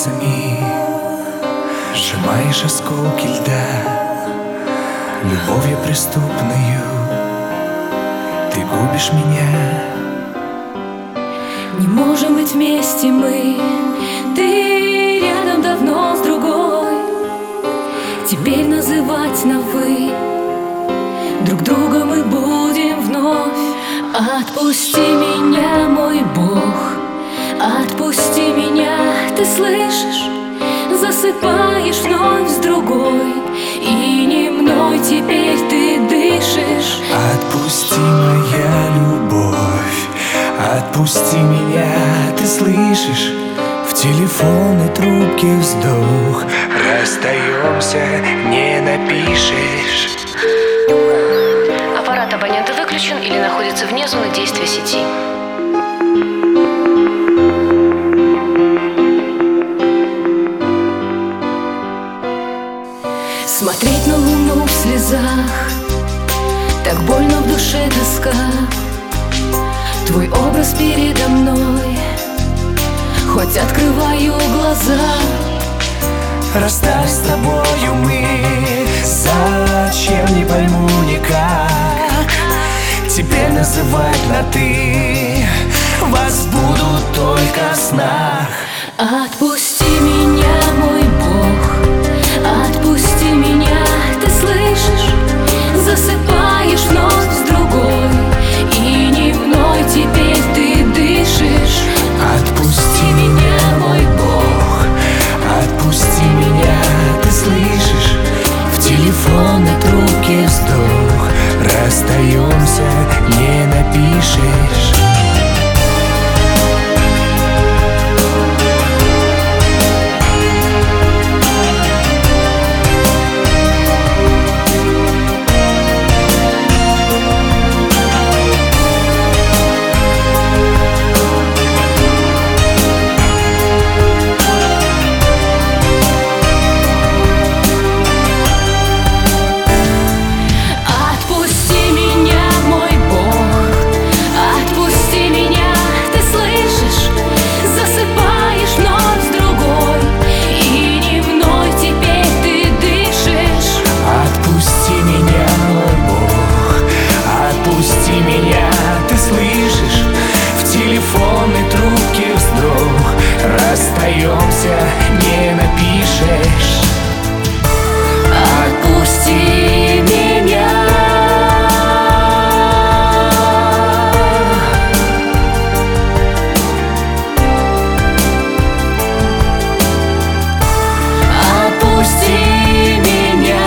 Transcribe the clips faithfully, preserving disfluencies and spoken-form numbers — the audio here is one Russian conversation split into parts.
пальцами сжимаешь осколки льда. Любовью преступною ты губишь меня. Не можем быть вместе мы, ты рядом давно с другой. Теперь называть на «вы» друг друга мы будем вновь. Отпусти меня, мой Бог, отпусти меня, ты слышишь? Засыпаешь вновь с другой, и не мной теперь ты дышишь. Отпусти, моя любовь, отпусти меня, ты слышишь? В телефонной трубке вздох, расстаемся, не напишешь. Аппарат абонента выключен или находится вне зоны действия сети. Смотреть на луну в слезах, так больно в душе тоска. Твой образ передо мной, хоть открываю глаза. Расстались с тобою мы, зачем, не пойму никак. Теперь называть на «ты» вас буду только в снах. Отпусти меня, мой Бог, отпусти меня, ты слышишь? Засыпаешь вновь с другой, и не мной теперь ты дышишь. Отпусти меня, мой Бог, отпусти меня, ты слышишь? В телефонной трубке вздох, расстаемся, не напишешь. Расстаемся, не напишешь. Отпусти меня. Отпусти меня.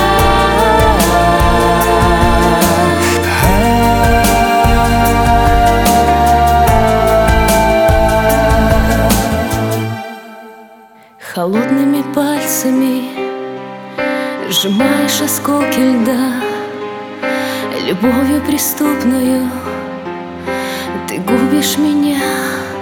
Холодными пальцами сжимаешь осколки льда. Любовью преступною ты губишь меня.